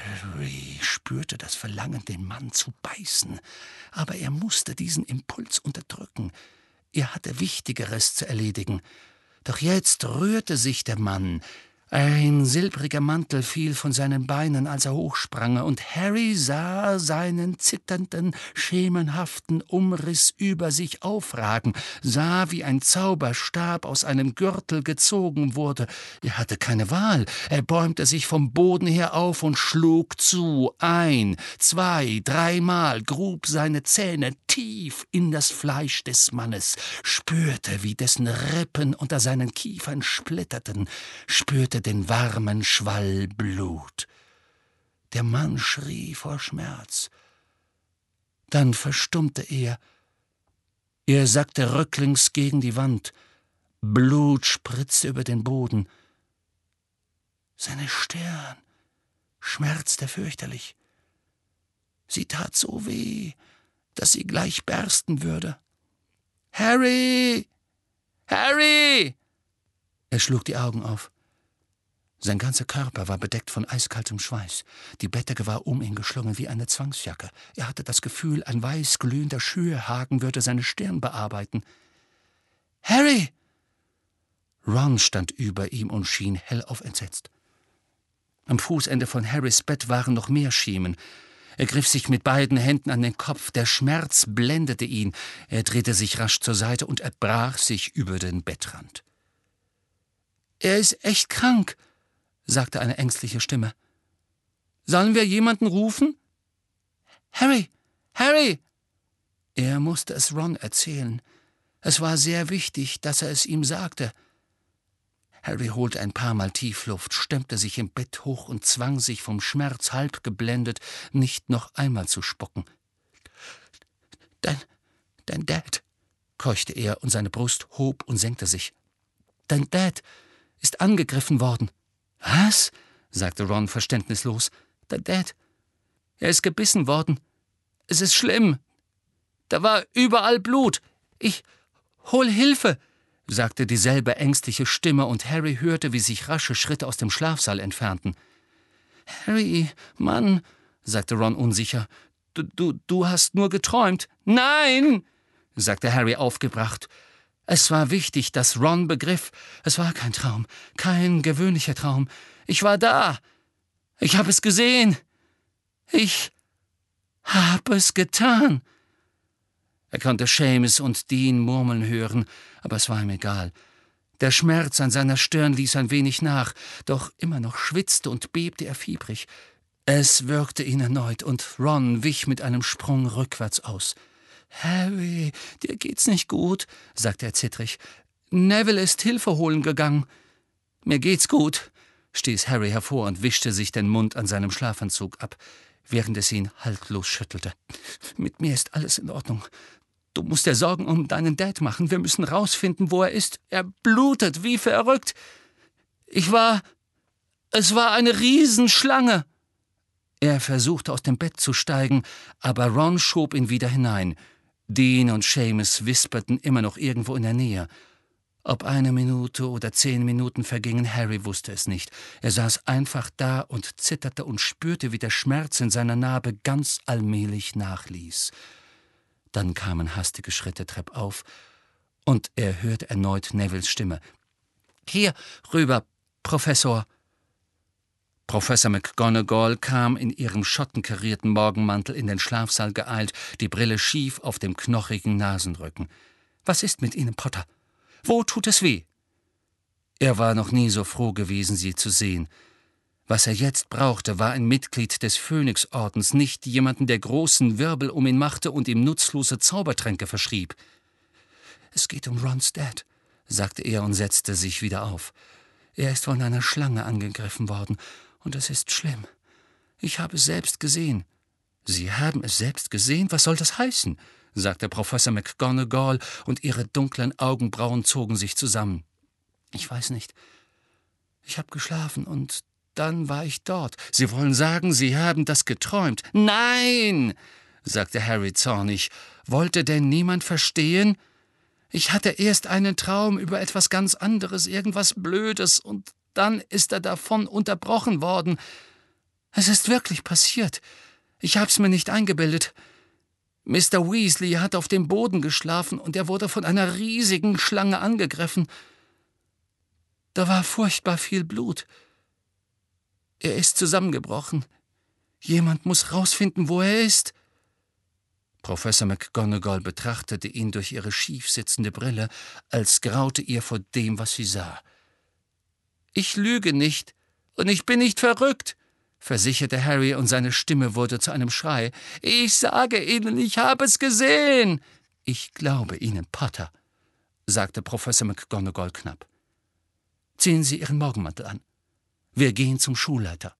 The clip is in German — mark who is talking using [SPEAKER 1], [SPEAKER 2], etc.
[SPEAKER 1] Harry spürte das Verlangen, den Mann zu beißen, aber er musste diesen Impuls unterdrücken. Er hatte Wichtigeres zu erledigen. Doch jetzt rührte sich der Mann. Ein silbriger Mantel fiel von seinen Beinen, als er hochsprang, und Harry sah seinen zitternden, schemenhaften Umriss über sich aufragen, sah, wie ein Zauberstab aus einem Gürtel gezogen wurde. Er hatte keine Wahl. Er bäumte sich vom Boden her auf und schlug zu. 1, 2, 3 Mal grub seine Zähne tief in das Fleisch des Mannes, spürte, wie dessen Rippen unter seinen Kiefern splitterten, spürte den warmen Schwall Blut. Der Mann schrie vor Schmerz. Dann verstummte er. Er sackte rücklings gegen die Wand. Blut spritzte über den Boden. Seine Stirn schmerzte fürchterlich. Sie tat so weh, dass sie gleich bersten würde. »Harry! Harry!« Er schlug die Augen auf. Sein ganzer Körper war bedeckt von eiskaltem Schweiß. Die Bettdecke war um ihn geschlungen wie eine Zwangsjacke. Er hatte das Gefühl, ein weiß glühender Schürhaken würde seine Stirn bearbeiten. »Harry!« Ron stand über ihm und schien hellauf entsetzt. Am Fußende von Harrys Bett waren noch mehr Schiemen. Er griff sich mit beiden Händen an den Kopf. Der Schmerz blendete ihn. Er drehte sich rasch zur Seite und erbrach sich über den Bettrand. »Er ist echt krank«, sagte eine ängstliche Stimme. »Sollen wir jemanden rufen?« »Harry! Harry!« Er musste es Ron erzählen. Es war sehr wichtig, dass er es ihm sagte. Harry holte ein paar Mal Tiefluft, stemmte sich im Bett hoch und zwang sich vom Schmerz halb geblendet, nicht noch einmal zu spucken. Dein Dad«, keuchte er, und seine Brust hob und senkte sich. »Dein Dad ist angegriffen worden.« »Was?« sagte Ron verständnislos. »Dein Dad. Er ist gebissen worden. Es ist schlimm. Da war überall Blut. Ich hol Hilfe«, sagte dieselbe ängstliche Stimme, und Harry hörte, wie sich rasche Schritte aus dem Schlafsaal entfernten. »Harry, Mann«, sagte Ron unsicher, du hast nur geträumt.« »Nein«, sagte Harry aufgebracht. Es war wichtig, dass Ron begriff, es war kein Traum, kein gewöhnlicher Traum. Ich war da. Ich habe es gesehen. Ich habe es getan. Er konnte Seamus und Dean murmeln hören, aber es war ihm egal. Der Schmerz an seiner Stirn ließ ein wenig nach, doch immer noch schwitzte und bebte er fiebrig. Es würgte ihn erneut, und Ron wich mit einem Sprung rückwärts aus. »Harry, dir geht's nicht gut«, sagte er zittrig. »Neville ist Hilfe holen gegangen.« »Mir geht's gut«, stieß Harry hervor und wischte sich den Mund an seinem Schlafanzug ab, während es ihn haltlos schüttelte. »Mit mir ist alles in Ordnung. Du musst dir Sorgen um deinen Dad machen. Wir müssen rausfinden, wo er ist. Er blutet wie verrückt. Es war eine Riesenschlange.« Er versuchte, aus dem Bett zu steigen, aber Ron schob ihn wieder hinein. Dean und Seamus wisperten immer noch irgendwo in der Nähe. Ob 1 Minute oder 10 Minuten vergingen, Harry wusste es nicht. Er saß einfach da und zitterte und spürte, wie der Schmerz in seiner Narbe ganz allmählich nachließ. Dann kamen hastige Schritte treppauf, und er hörte erneut Nevilles Stimme. »Hier rüber, Professor!« Professor McGonagall kam in ihrem schottenkarierten Morgenmantel in den Schlafsaal geeilt, die Brille schief auf dem knochigen Nasenrücken. »Was ist mit Ihnen, Potter? Wo tut es weh?« Er war noch nie so froh gewesen, sie zu sehen. Was er jetzt brauchte, war ein Mitglied des Phönixordens, nicht jemanden, der großen Wirbel um ihn machte und ihm nutzlose Zaubertränke verschrieb. »Es geht um Rons Dad«, sagte er und setzte sich wieder auf. »Er ist von einer Schlange angegriffen worden, und es ist schlimm. Ich habe es selbst gesehen.« »Sie haben es selbst gesehen? Was soll das heißen?« sagte Professor McGonagall, und ihre dunklen Augenbrauen zogen sich zusammen. »Ich weiß nicht. Ich habe geschlafen, und dann war ich dort.« »Sie wollen sagen, Sie haben das geträumt?« »Nein«, sagte Harry zornig. »Wollte denn niemand verstehen? Ich hatte erst einen Traum über etwas ganz anderes, irgendwas Blödes, und dann ist er davon unterbrochen worden. Es ist wirklich passiert. Ich hab's mir nicht eingebildet. Mr. Weasley hat auf dem Boden geschlafen und er wurde von einer riesigen Schlange angegriffen. Da war furchtbar viel Blut. Er ist zusammengebrochen. Jemand muss rausfinden, wo er ist.« Professor McGonagall betrachtete ihn durch ihre schief sitzende Brille, als graute ihr vor dem, was sie sah. »Ich lüge nicht, und ich bin nicht verrückt«, versicherte Harry, und seine Stimme wurde zu einem Schrei. »Ich sage Ihnen, ich habe es gesehen!« »Ich glaube Ihnen, Potter«, sagte Professor McGonagall knapp. »Ziehen Sie Ihren Morgenmantel an. Wir gehen zum Schulleiter.«